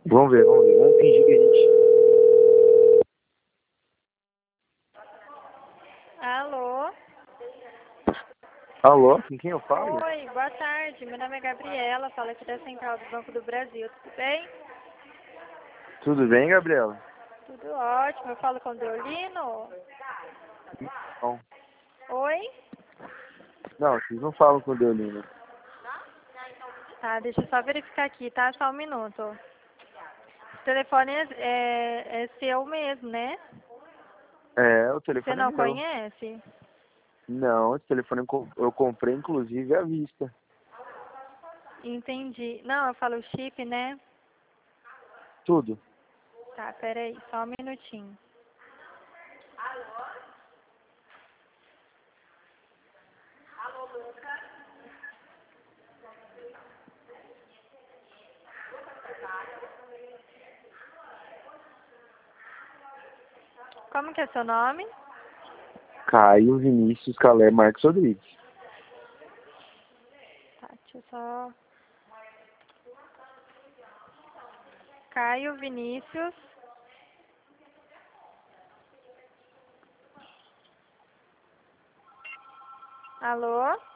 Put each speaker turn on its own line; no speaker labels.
Vamos ver, vamos ver. Vamos fingir que a gente...
Alô?
Alô, com quem eu falo?
Oi, boa tarde. Meu nome é Gabriela, falo aqui da Central do Banco do Brasil. Tudo bem?
Tudo bem, Gabriela?
Tudo ótimo. Eu falo com o Deolino?
Não.
Oi?
Não, vocês não falam com o Deolino.
Tá, deixa eu só verificar aqui, tá? Só um minuto. O telefone é seu mesmo, né?
É, o
Você
telefone é
não
meu.
conhece?
Não, esse telefone eu comprei, inclusive, à vista.
Entendi. Não, eu falo chip, né?
Tudo.
Tá, peraí, só um minutinho. Como que é seu nome?
Caio Vinícius Calé Marques Rodrigues.
Tá, deixa eu só... Caio Vinícius. Alô?